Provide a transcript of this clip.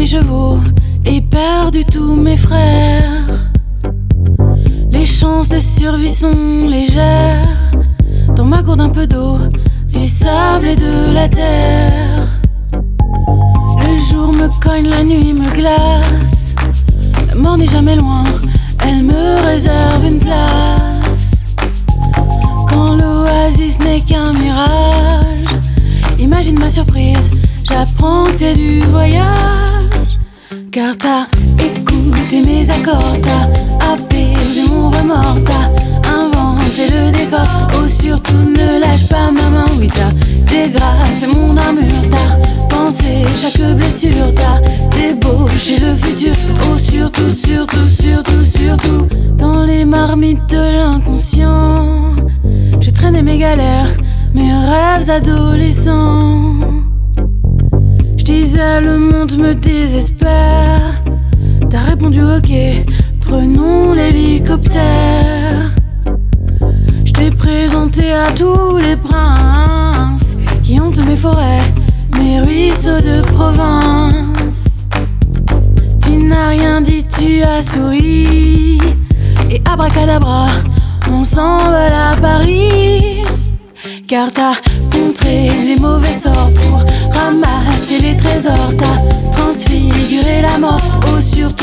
chevaux et perdu tous mes frères. Les chances de survie sont légères. Dans ma cour d'un peu d'eau, du sable et de la terre. Le jour me cogne, la nuit me glace. La mort n'est jamais loin, elle me réserve une place. Quand l'oasis n'est qu'un mirage, imagine ma surprise, j'apprends que t'es du voyage. Car t'as écouté mes accords, t'as apaisé mon remords, t'as inventé le décor. Oh surtout ne lâche pas ma main, oui t'as dégrafé mon armure, t'as pensé chaque blessure, t'as débauché le futur. Oh surtout, surtout, surtout, surtout, dans les marmites de l'inconscient, j'ai traîné mes galères, mes rêves adolescents. J'disais le monde me désespère, t'as répondu ok, prenons l'hélicoptère. J't'ai présenté à tous les princes qui hantent mes forêts, mes ruisseaux de province. Tu n'as rien dit, tu as souri, et abracadabra, on s'envole à Paris. Car t'as contré les mauvais sorts pour ramasser les trésors, t'as transfiguré la mort. Oh surtout